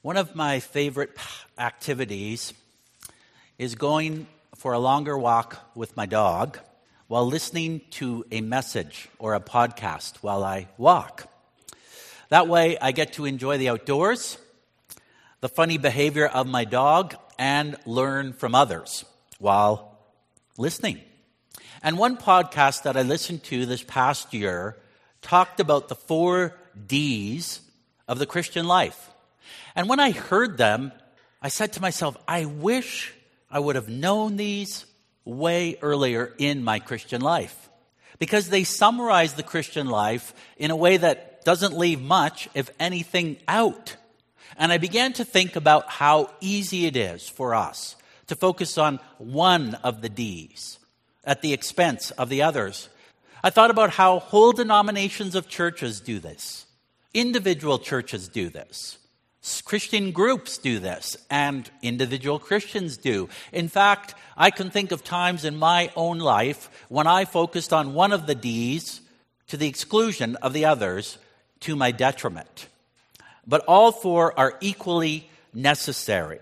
One of my favorite activities is going for a longer walk with my dog while listening to a message or a podcast while I walk. That way I get to enjoy the outdoors, the funny behavior of my dog, and learn from others while listening. And one podcast that I listened to this past year talked about the 4 Ds of the Christian life. And when I heard them, I said to myself, I wish I would have known these way earlier in my Christian life, because they summarize the Christian life in a way that doesn't leave much, if anything, out. And I began to think about how easy it is for us to focus on one of the Ds at the expense of the others. I thought about how whole denominations of churches do this. Individual churches do this. Christian groups do this, and individual Christians do. In fact, I can think of times in my own life when I focused on one of the Ds to the exclusion of the others, to my detriment. But all 4 are equally necessary.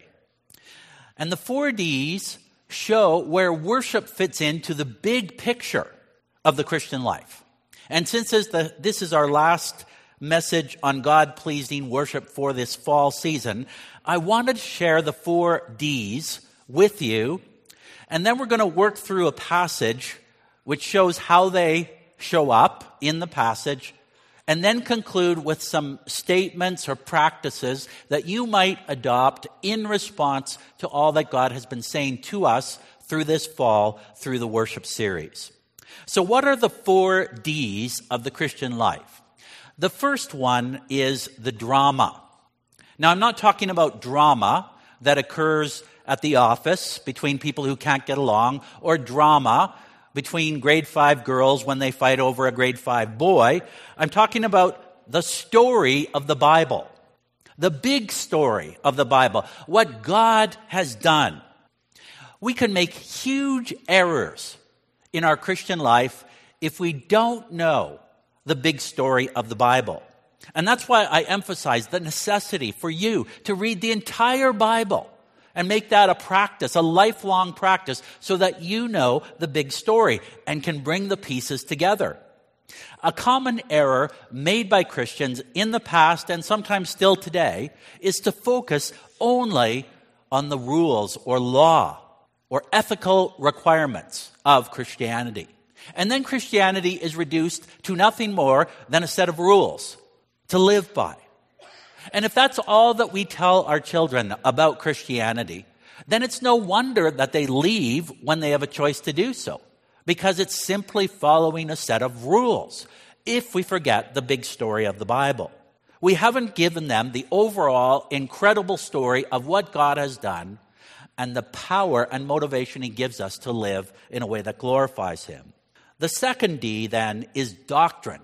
And the 4 Ds show where worship fits into the big picture of the Christian life. And since this is our last message on God-pleasing worship for this fall season, I wanted to share the 4 Ds with you, and then we're going to work through a passage which shows how they show up in the passage, and then conclude with some statements or practices that you might adopt in response to all that God has been saying to us through this fall, through the worship series. So what are the 4 Ds of the Christian life? The first one is the drama. Now, I'm not talking about drama that occurs at the office between people who can't get along, or drama between grade 5 girls when they fight over a grade 5 boy. I'm talking about the story of the Bible, the big story of the Bible, what God has done. We can make huge errors in our Christian life if we don't know the big story of the Bible. And that's why I emphasize the necessity for you to read the entire Bible and make that a practice, a lifelong practice, so that you know the big story and can bring the pieces together. A common error made by Christians in the past and sometimes still today is to focus only on the rules or law or ethical requirements of Christianity. And then Christianity is reduced to nothing more than a set of rules to live by. And if that's all that we tell our children about Christianity, then it's no wonder that they leave when they have a choice to do so, because it's simply following a set of rules if we forget the big story of the Bible. We haven't given them the overall incredible story of what God has done and the power and motivation He gives us to live in a way that glorifies Him. The second D, then, is doctrine.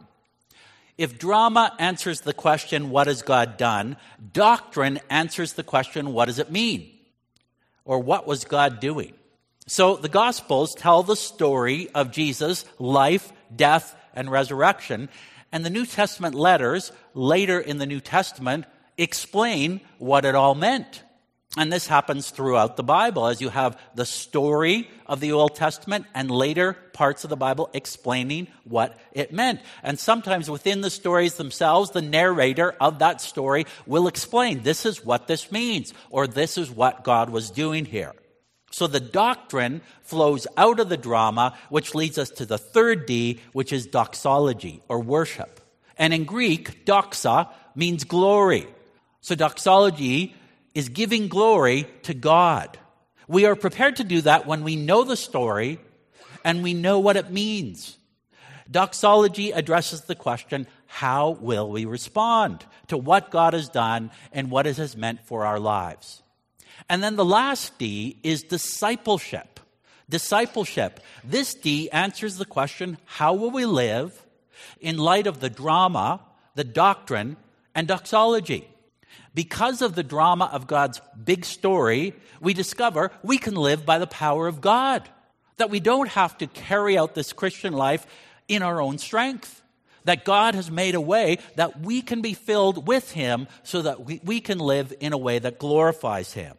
If drama answers the question, what has God done? Doctrine answers the question, what does it mean? Or what was God doing? So the Gospels tell the story of Jesus' life, death, and resurrection. And the New Testament letters, later in the New Testament, explain what it all meant. And this happens throughout the Bible, as you have the story of the Old Testament and later parts of the Bible explaining what it meant. And sometimes within the stories themselves, the narrator of that story will explain, this is what this means, or this is what God was doing here. So the doctrine flows out of the drama, which leads us to the third D, which is doxology, or worship. And in Greek, doxa means glory. So doxology is giving glory to God. We are prepared to do that when we know the story and we know what it means. Doxology addresses the question, how will we respond to what God has done and what it has meant for our lives? And then the last D is discipleship. Discipleship. This D answers the question, how will we live in light of the drama, the doctrine, and doxology? Because of the drama of God's big story, we discover we can live by the power of God. That we don't have to carry out this Christian life in our own strength. that God has made a way that we can be filled with him so that we can live in a way that glorifies him.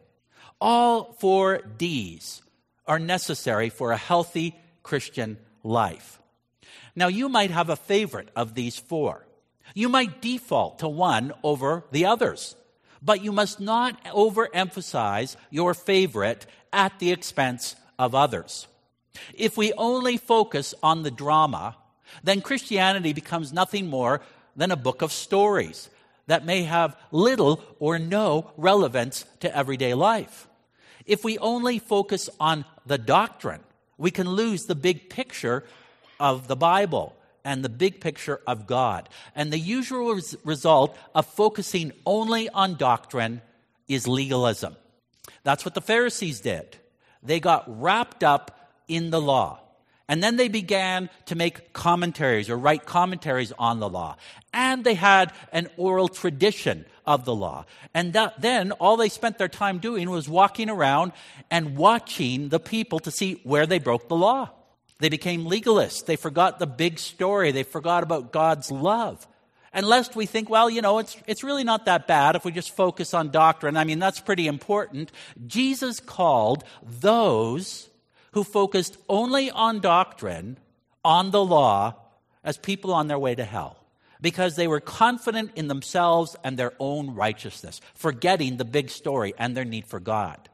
All 4 Ds are necessary for a healthy Christian life. Now, you might have a favorite of these 4. You might default to one over the others, but you must not overemphasize your favorite at the expense of others. If we only focus on the drama, then Christianity becomes nothing more than a book of stories that may have little or no relevance to everyday life. If we only focus on the doctrine, we can lose the big picture of the Bible and the big picture of God. And the usual result of focusing only on doctrine is legalism. That's what the Pharisees did. They got wrapped up in the law. And then they began to make commentaries or write commentaries on the law. And they had an oral tradition of the law. And then all they spent their time doing was walking around and watching the people to see where they broke the law. They became legalists. They forgot the big story. They forgot about God's love. And lest we think, well, it's really not that bad if we just focus on doctrine. I mean, that's pretty important. Jesus called those who focused only on doctrine, on the law, as people on their way to hell, because they were confident in themselves and their own righteousness, forgetting the big story and their need for God.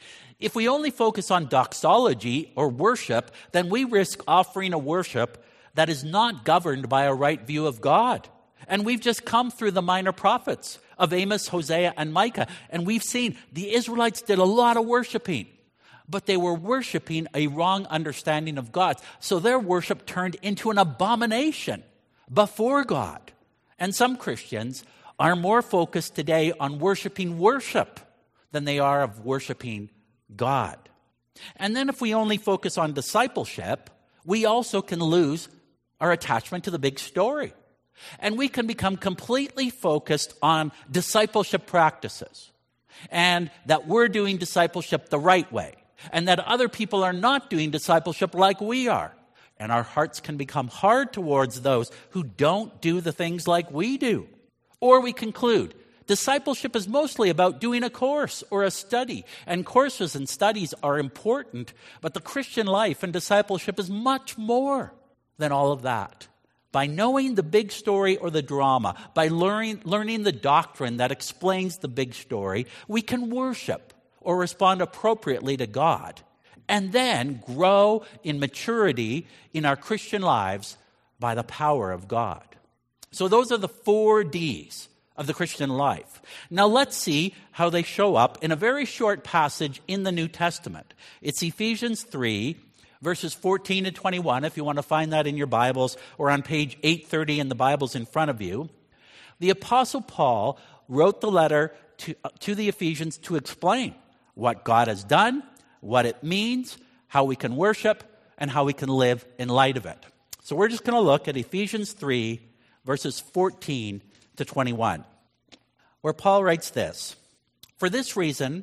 If we only focus on doxology or worship, then we risk offering a worship that is not governed by a right view of God. And we've just come through the minor prophets of Amos, Hosea, and Micah, and we've seen the Israelites did a lot of worshiping, but they were worshiping a wrong understanding of God. So their worship turned into an abomination before God. And some Christians are more focused today on worshiping worship than they are of worshiping God. And then if we only focus on discipleship, we also can lose our attachment to the big story. And we can become completely focused on discipleship practices, and that we're doing discipleship the right way, and that other people are not doing discipleship like we are. And our hearts can become hard towards those who don't do the things like we do. Or we conclude, discipleship is mostly about doing a course or a study, and courses and studies are important, but the Christian life and discipleship is much more than all of that. By knowing the big story or the drama, by learning the doctrine that explains the big story, we can worship or respond appropriately to God, and then grow in maturity in our Christian lives by the power of God. So those are the 4 Ds of the Christian life. Now let's see how they show up in a very short passage in the New Testament. It's Ephesians 3, verses 14 to 21, if you want to find that in your Bibles, or on page 830 in the Bibles in front of you. The Apostle Paul wrote the letter to the Ephesians to explain what God has done, what it means, how we can worship, and how we can live in light of it. So we're just going to look at Ephesians 3, verses 14 to 21, where Paul writes this: "For this reason,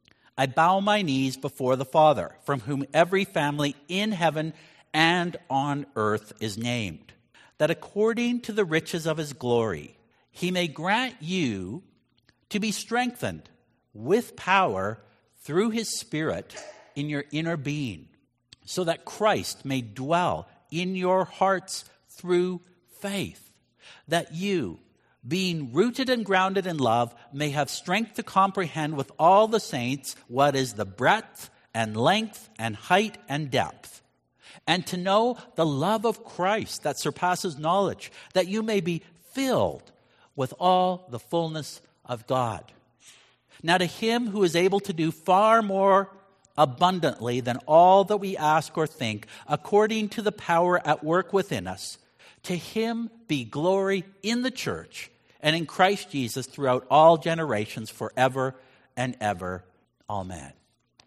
I bow my knees before the Father, from whom every family in heaven and on earth is named, that according to the riches of his glory, he may grant you to be strengthened with power through his Spirit in your inner being, so that Christ may dwell in your hearts through faith, that you, being rooted and grounded in love, may have strength to comprehend with all the saints what is the breadth and length and height and depth, and to know the love of Christ that surpasses knowledge, that you may be filled with all the fullness of God. Now to him who is able to do far more abundantly than all that we ask or think, according to the power at work within us, to him be glory in the church and in Christ Jesus throughout all generations, forever and ever. Amen."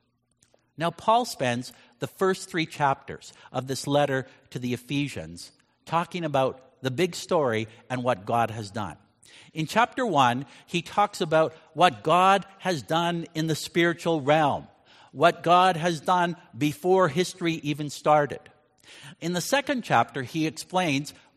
Now, Paul spends the first 3 chapters of this letter to the Ephesians talking about the big story and what God has done. In chapter 1, he talks about what God has done in the spiritual realm, what God has done before history even started. In the second chapter, he explains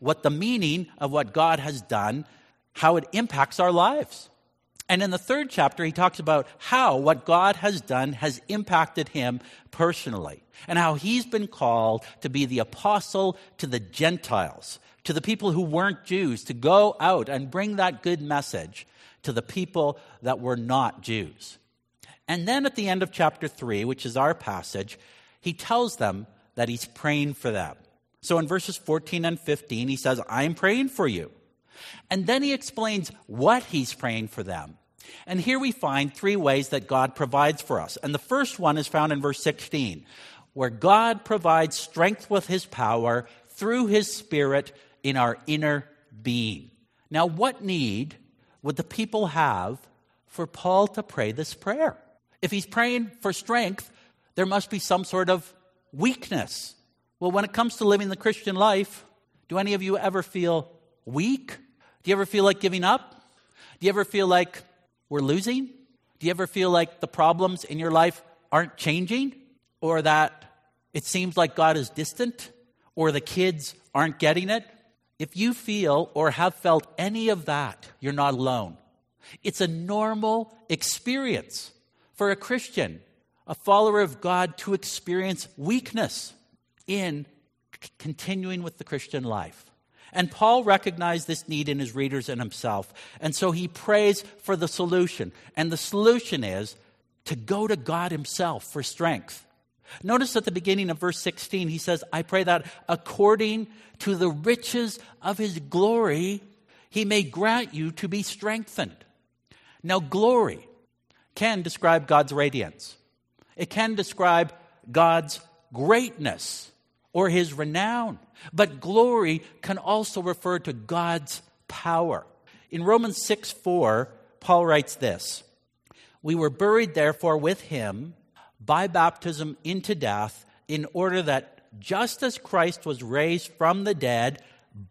what the meaning of what God has done, how it impacts our lives. And in the third chapter, he talks about how what God has done has impacted him personally, and how he's been called to be the apostle to the Gentiles, to the people who weren't Jews, to go out and bring that good message to the people that were not Jews. And then at the end of chapter 3, which is our passage, he tells them that he's praying for them. So in verses 14 and 15, he says, I'm praying for you. And then he explains what he's praying for them. And here we find three ways that God provides for us. And the first one is found in verse 16, where God provides strength with his power through his Spirit in our inner being. Now, what need would the people have for Paul to pray this prayer? If he's praying for strength, there must be some sort of weakness. Well, when it comes to living the Christian life, do any of you ever feel weak? Do you ever feel like giving up? Do you ever feel like we're losing? Do you ever feel like the problems in your life aren't changing? Or that it seems like God is distant? Or the kids aren't getting it? If you feel or have felt any of that, you're not alone. It's a normal experience for a Christian, a follower of God, to experience weakness in continuing with the Christian life. And Paul recognized this need in his readers and himself. And so he prays for the solution. And the solution is to go to God himself for strength. Notice at the beginning of verse 16, he says, I pray that according to the riches of his glory, he may grant you to be strengthened. Now, glory can describe God's radiance. It can describe God's greatness or his renown. But glory can also refer to God's power. In Romans 6:4, Paul writes this, we were buried therefore with him by baptism into death, in order that just as Christ was raised from the dead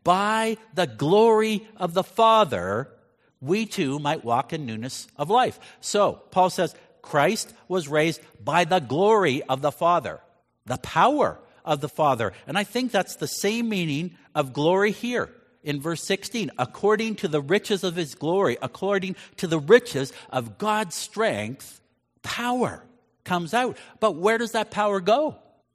by the glory of the Father, we too might walk in newness of life. So, Paul says, Christ was raised by the glory of the Father, the power of the Father. And I think that's the same meaning of glory here in verse 16. According to the riches of his glory, according to the riches of God's strength, power comes out. But where does that power go?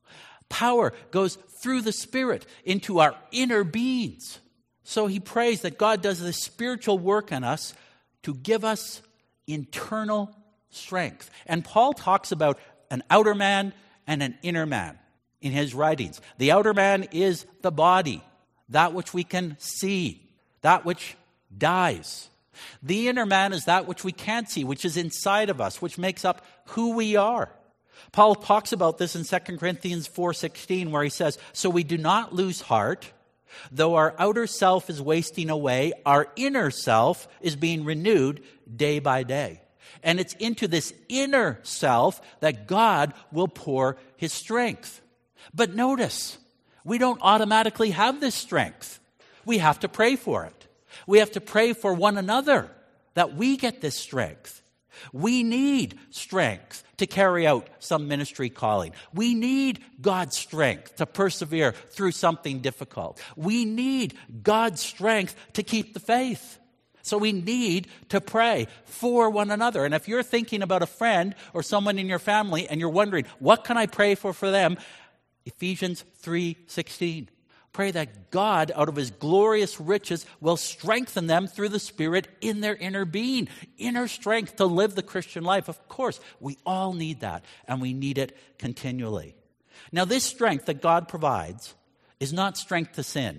Power goes through the Spirit into our inner beings. So he prays that God does this spiritual work in us to give us internal strength. And Paul talks about an outer man and an inner man in his writings. The outer man is the body, that which we can see, that which dies. The inner man is that which we can't see, which is inside of us, which makes up who we are. Paul talks about this in 2 Corinthians 4:16, where he says, so we do not lose heart. Though our outer self is wasting away, our inner self is being renewed day by day. And it's into this inner self that God will pour his strength. But notice, we don't automatically have this strength. We have to pray for it. We have to pray for one another that we get this strength. We need strength to carry out some ministry calling. We need God's strength to persevere through something difficult. We need God's strength to keep the faith. So we need to pray for one another. And if you're thinking about a friend or someone in your family and you're wondering, what can I pray for them? Ephesians 3:16. Pray that God, out of his glorious riches, will strengthen them through the Spirit in their inner being, inner strength to live the Christian life. Of course, we all need that, and we need it continually. Now, this strength that God provides is not strength to sin.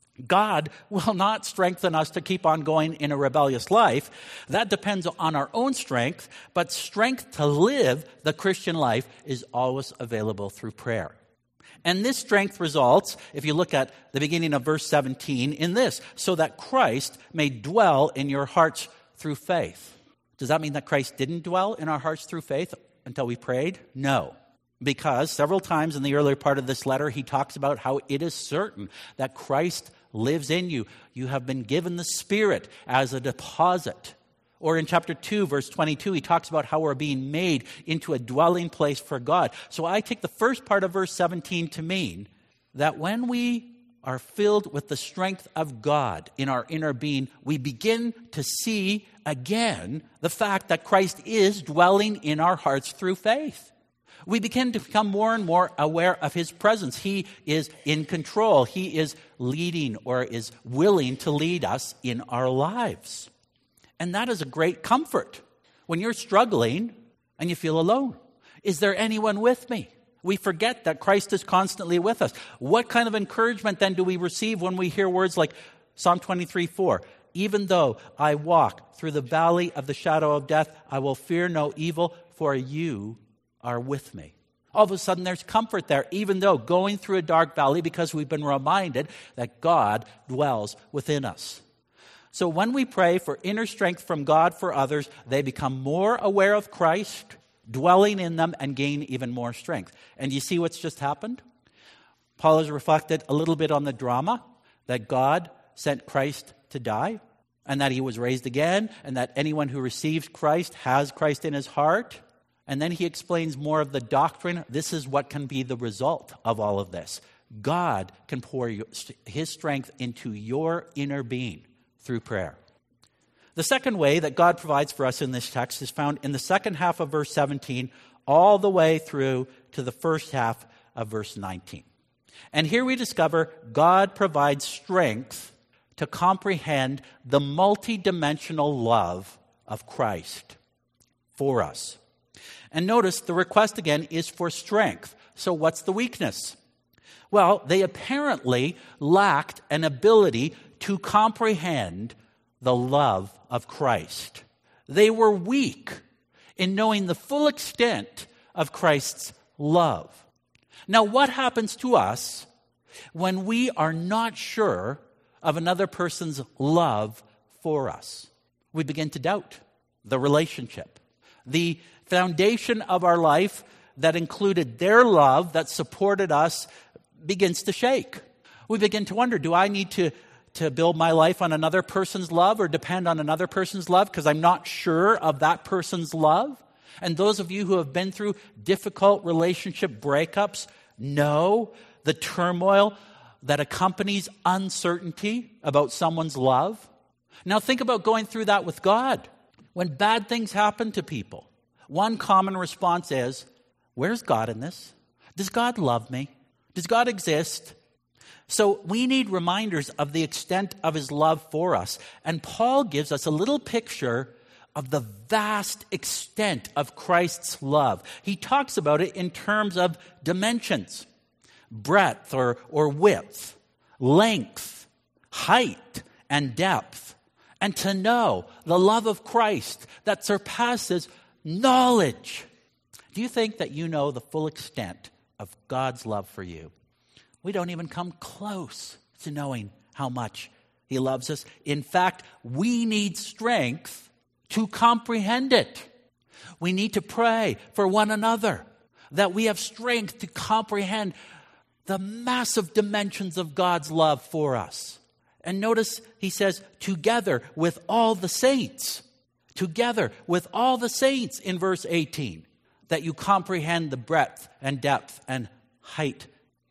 God will not strengthen us to keep on going in a rebellious life. That depends on our own strength, but strength to live the Christian life is always available through prayer. And this strength results, if you look at the beginning of verse 17, in this, so that Christ may dwell in your hearts through faith. Does that mean that Christ didn't dwell in our hearts through faith until we prayed? No. Because several times in the earlier part of this letter, he talks about how it is certain that Christ lives in you. You have been given the Spirit as a deposit. Or in chapter 2, verse 22, he talks about how we're being made into a dwelling place for God. So I take the first part of verse 17 to mean that when we are filled with the strength of God in our inner being, we begin to see again the fact that Christ is dwelling in our hearts through faith. We begin to become more and more aware of his presence. He is in control. He is leading or is willing to lead us in our lives. And that is a great comfort when you're struggling and you feel alone. Is there anyone with me? We forget that Christ is constantly with us. What kind of encouragement then do we receive when we hear words like Psalm 23:4? Even though I walk through the valley of the shadow of death, I will fear no evil, for you are with me. All of a sudden there's comfort there, even though going through a dark valley, because we've been reminded that God dwells within us. So when we pray for inner strength from God for others, they become more aware of Christ, dwelling in them, and gain even more strength. And you see what's just happened? Paul has reflected a little bit on the drama that God sent Christ to die, and that he was raised again, and that anyone who receives Christ has Christ in his heart. And then he explains more of the doctrine. This is what can be the result of all of this. God can pour his strength into your inner being through prayer. The second way that God provides for us in this text is found in the second half of verse 17 all the way through to the first half of verse 19. And here we discover God provides strength to comprehend the multidimensional love of Christ for us. And notice the request again is for strength. So what's the weakness? Well, they apparently lacked an ability to comprehend the love of Christ. They were weak in knowing the full extent of Christ's love. Now, what happens to us when we are not sure of another person's love for us? We begin to doubt the relationship. The foundation of our life that included their love, that supported us, begins to shake. We begin to wonder, do I need to build my life on another person's love or depend on another person's love because I'm not sure of that person's love? And those of you who have been through difficult relationship breakups know the turmoil that accompanies uncertainty about someone's love. Now think about going through that with God. When bad things happen to people, one common response is, where's God in this? Does God love me? Does God exist? So we need reminders of the extent of his love for us. And Paul gives us a little picture of the vast extent of Christ's love. He talks about it in terms of dimensions, breadth or width, length, height, and depth. And to know the love of Christ that surpasses knowledge. Do you think that you know the full extent of God's love for you? We don't even come close to knowing how much he loves us. In fact, we need strength to comprehend it. We need to pray for one another that we have strength to comprehend the massive dimensions of God's love for us. And notice he says, together with all the saints. Together with all the saints in verse 18. That you comprehend the breadth and depth and height.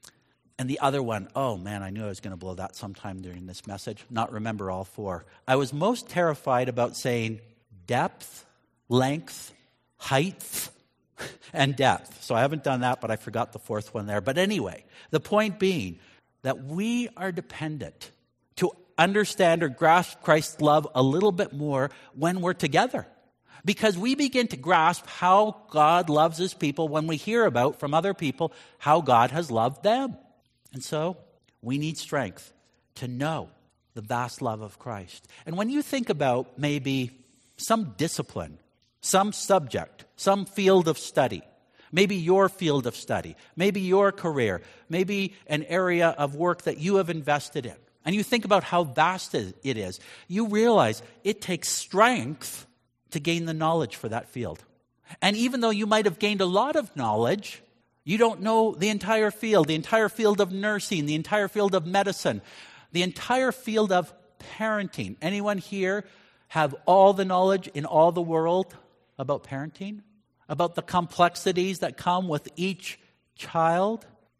And the other one, oh man, I knew I was going to blow that sometime during this message. Not remember all four. I was most terrified about saying depth, length, height, and depth. So I haven't done that, but I forgot the fourth one there. But anyway, the point being that we are dependent to understand or grasp Christ's love a little bit more when we're together. Because we begin to grasp how God loves his people when we hear about from other people how God has loved them. And so we need strength to know the vast love of Christ. And when you think about maybe some discipline, some subject, some field of study, maybe your field of study, maybe your career, maybe an area of work that you have invested in, and you think about how vast it is, you realize it takes strength to gain the knowledge for that field. And even though you might have gained a lot of knowledge, you don't know the entire field of nursing, the entire field of medicine, the entire field of parenting. Anyone here have all the knowledge in all the world about parenting? About the complexities that come with each child?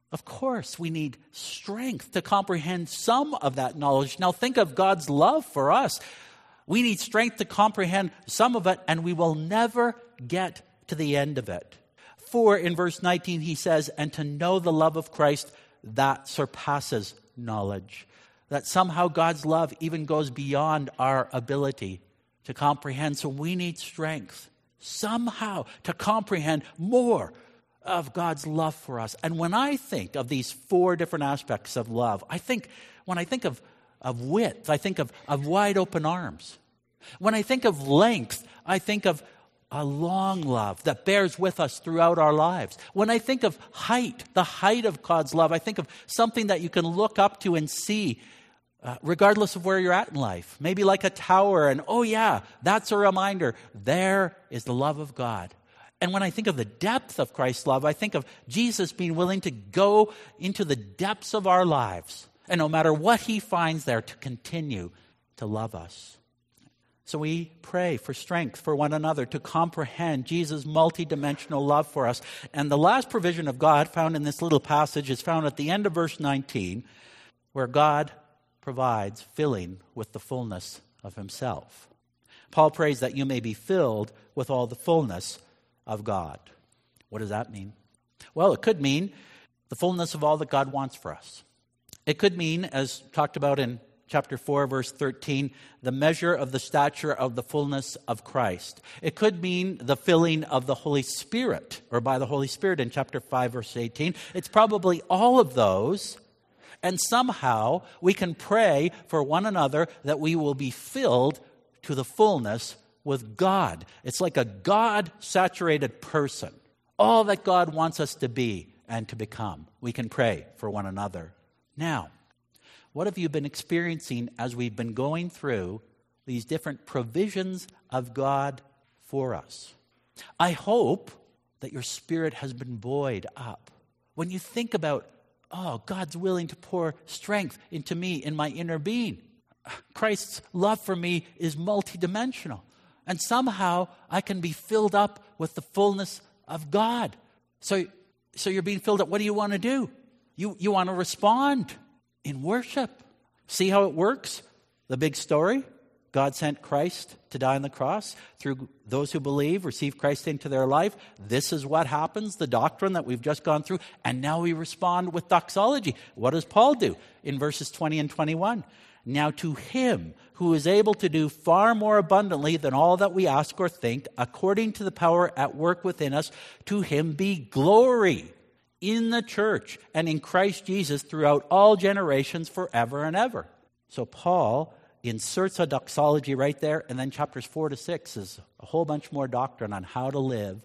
Of course, we need strength to comprehend some of that knowledge. Now think of God's love for us. We need strength to comprehend some of it, and we will never get to the end of it. For in verse 19 he says, and to know the love of Christ that surpasses knowledge. That somehow God's love even goes beyond our ability to comprehend. So we need strength somehow to comprehend more of God's love for us. And when I think of these four different aspects of love, when I think of width, I think of wide open arms. When I think of length, I think of a long love that bears with us throughout our lives. When I think of height, the height of God's love, I think of something that you can look up to and see regardless of where you're at in life. Maybe like a tower, and oh yeah, that's a reminder. There is the love of God. And when I think of the depth of Christ's love, I think of Jesus being willing to go into the depths of our lives, and no matter what he finds there, to continue to love us. So we pray for strength for one another to comprehend Jesus' multidimensional love for us. And the last provision of God found in this little passage is found at the end of verse 19, where God provides filling with the fullness of himself. Paul prays that you may be filled with all the fullness of God. What does that mean? Well, it could mean the fullness of all that God wants for us. It could mean, as talked about in chapter 4, verse 13, the measure of the stature of the fullness of Christ. It could mean the filling of the Holy Spirit, or by the Holy Spirit in chapter 5, verse 18. It's probably all of those. And somehow we can pray for one another that we will be filled to the fullness with God. It's like a God-saturated person. All that God wants us to be and to become. We can pray for one another. Now, what have you been experiencing as we've been going through these different provisions of God for us? I hope that your spirit has been buoyed up. When you think about, oh, God's willing to pour strength into me in my inner being. Christ's love for me is multidimensional. And somehow I can be filled up with the fullness of God. So you're being filled up. What do you want to do? You want to respond in worship. See how it works? The big story. God sent Christ to die on the cross. Through those who believe, receive Christ into their life. This is what happens, the doctrine that we've just gone through. And now we respond with doxology. What does Paul do in verses 20 and 21? Now to him who is able to do far more abundantly than all that we ask or think, according to the power at work within us, to him be glory in the church and in Christ Jesus throughout all generations forever and ever. So Paul inserts a doxology right there, and then chapters 4 to 6 is a whole bunch more doctrine on how to live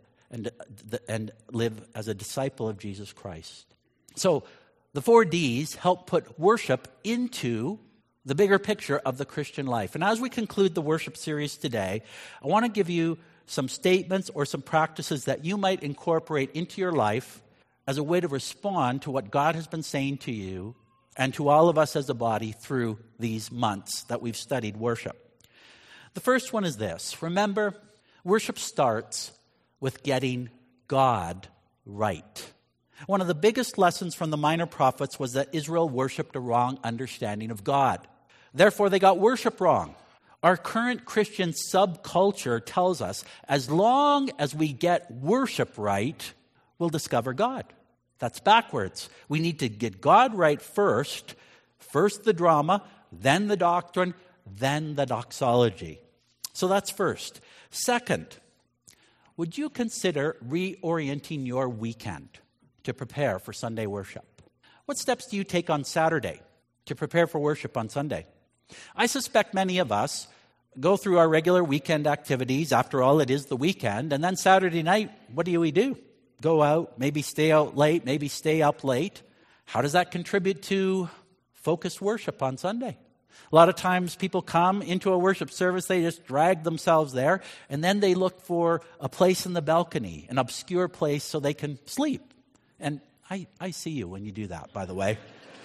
and live as a disciple of Jesus Christ. So the 4 Ds help put worship into the bigger picture of the Christian life. And as we conclude the worship series today, I want to give you some statements or some practices that you might incorporate into your life as a way to respond to what God has been saying to you and to all of us as a body through these months that we've studied worship. The first one is this. Remember, worship starts with getting God right. One of the biggest lessons from the minor prophets was that Israel worshipped a wrong understanding of God. Therefore, they got worship wrong. Our current Christian subculture tells us as long as we get worship right, we'll discover God. That's backwards. We need to get God right first. First the drama, then the doctrine, then the doxology. So that's first. Second, would you consider reorienting your weekend to prepare for Sunday worship? What steps do you take on Saturday to prepare for worship on Sunday? I suspect many of us go through our regular weekend activities. After all, it is the weekend. And then Saturday night, what do we do? Go out, maybe stay out late, maybe stay up late. How does that contribute to focused worship on Sunday? A lot of times people come into a worship service, they just drag themselves there, and then they look for a place in the balcony, an obscure place so they can sleep. And I see you when you do that, by the way.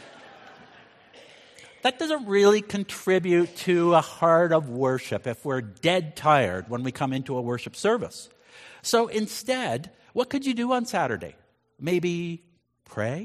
That doesn't really contribute to a heart of worship if we're dead tired when we come into a worship service. So instead, what could you do on Saturday? Maybe pray?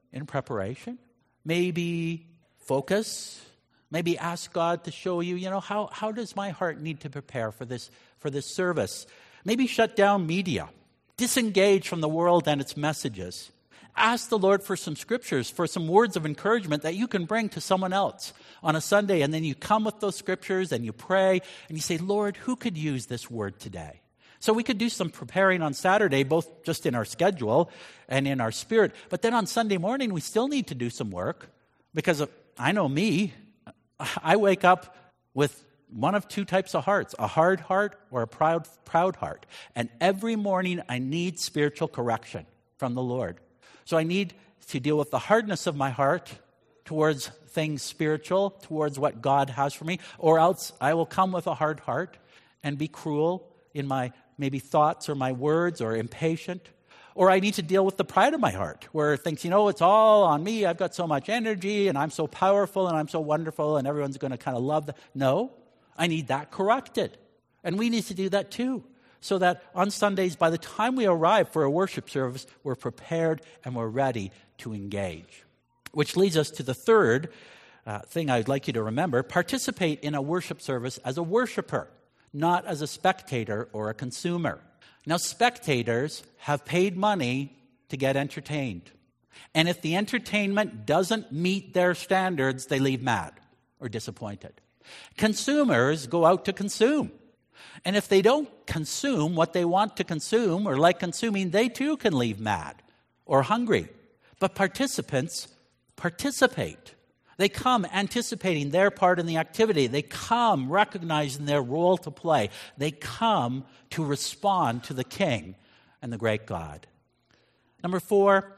in preparation. Maybe focus. Maybe ask God to show you, how does my heart need to prepare for this service? Maybe shut down media. Disengage from the world and its messages. Ask the Lord for some scriptures, for some words of encouragement that you can bring to someone else on a Sunday. And then you come with those scriptures and you pray and you say, Lord, who could use this word today? So we could do some preparing on Saturday, both just in our schedule and in our spirit. But then on Sunday morning, we still need to do some work because I know me. I wake up with one of two types of hearts, a hard heart or a proud heart. And every morning I need spiritual correction from the Lord. So I need to deal with the hardness of my heart towards things spiritual, towards what God has for me, or else I will come with a hard heart and be cruel in my maybe thoughts or my words or impatient. Or I need to deal with the pride of my heart where it thinks, it's all on me. I've got so much energy and I'm so powerful and I'm so wonderful and everyone's going to kind of love that. No, I need that corrected. And we need to do that too. So that on Sundays, by the time we arrive for a worship service, we're prepared and we're ready to engage. Which leads us to the third thing I'd like you to remember. Participate in a worship service as a worshiper, not as a spectator or a consumer. Now, spectators have paid money to get entertained. And if the entertainment doesn't meet their standards, they leave mad or disappointed. Consumers go out to consume. And if they don't consume what they want to consume or like consuming, they too can leave mad or hungry. But participants participate. They come anticipating their part in the activity. They come recognizing their role to play. They come to respond to the King and the great God. Number 4,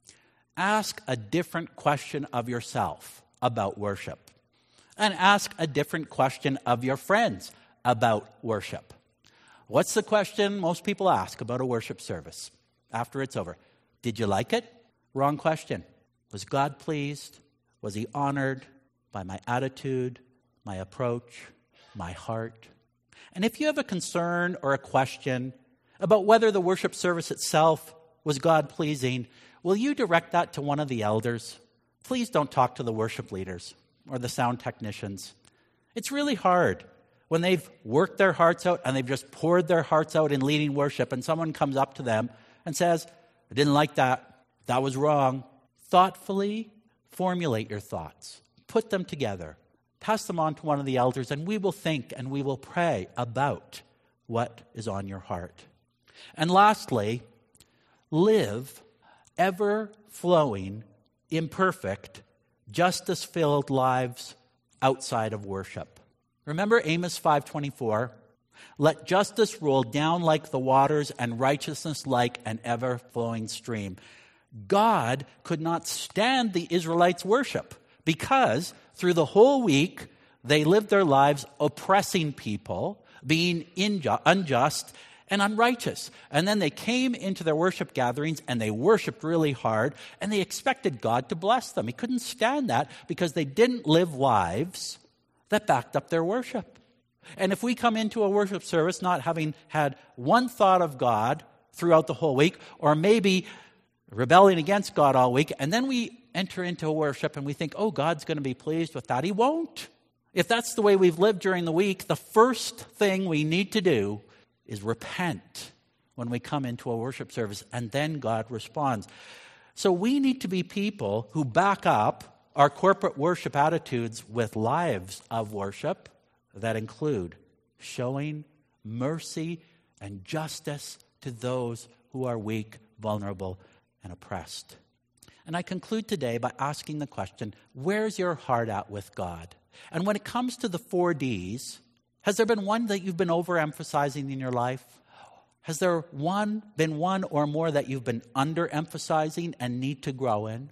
ask a different question of yourself about worship. And ask a different question of your friends about worship. What's the question most people ask about a worship service after it's over? Did you like it? Wrong question. Was God pleased? Was he honored by my attitude, my approach, my heart? And if you have a concern or a question about whether the worship service itself was God-pleasing, will you direct that to one of the elders? Please don't talk to the worship leaders or the sound technicians. It's really hard when they've worked their hearts out and they've just poured their hearts out in leading worship and someone comes up to them and says, I didn't like that. That was wrong. Thoughtfully formulate your thoughts. Put them together. Pass them on to one of the elders and we will think and we will pray about what is on your heart. And lastly, live ever-flowing, imperfect, justice-filled lives outside of worship. Remember Amos 5:24? Let justice roll down like the waters and righteousness like an ever-flowing stream. God could not stand the Israelites' worship because through the whole week they lived their lives oppressing people, being unjust and unrighteous. And then they came into their worship gatherings and they worshiped really hard and they expected God to bless them. He couldn't stand that because they didn't live lives that backed up their worship. And if we come into a worship service not having had one thought of God throughout the whole week, or maybe rebelling against God all week, and then we enter into a worship and we think, oh, God's going to be pleased with that. He won't. If that's the way we've lived during the week, the first thing we need to do is repent when we come into a worship service, and then God responds. So we need to be people who back up our corporate worship attitudes with lives of worship that include showing mercy and justice to those who are weak, vulnerable, and oppressed. And I conclude today by asking the question, where's your heart at with God? And when it comes to the 4 Ds, has there been one that you've been overemphasizing in your life? Has there been one or more that you've been underemphasizing and need to grow in?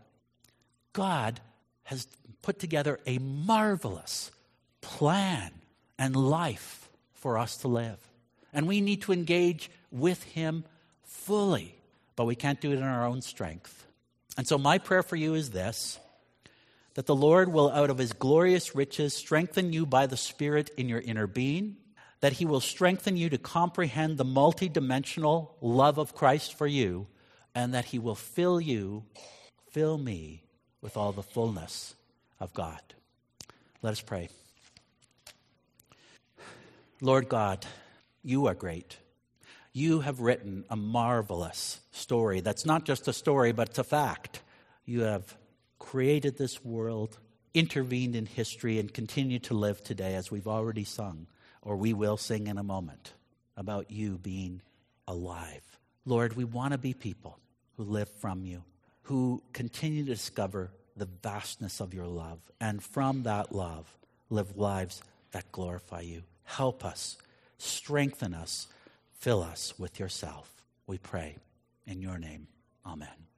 God has put together a marvelous plan and life for us to live. And we need to engage with him fully, but we can't do it in our own strength. And so my prayer for you is this, that the Lord will, out of his glorious riches, strengthen you by the Spirit in your inner being, that he will strengthen you to comprehend the multidimensional love of Christ for you, and that he will fill you fill me with all the fullness of God. Let us pray. Lord God, you are great. You have written a marvelous story that's not just a story, but it's a fact. You have created this world, intervened in history, and continue to live today as we've already sung, or we will sing in a moment, about you being alive. Lord, we want to be people who live from you, who continue to discover the vastness of your love, and from that love, live lives that glorify you. Help us, strengthen us, fill us with yourself. We pray in your name. Amen.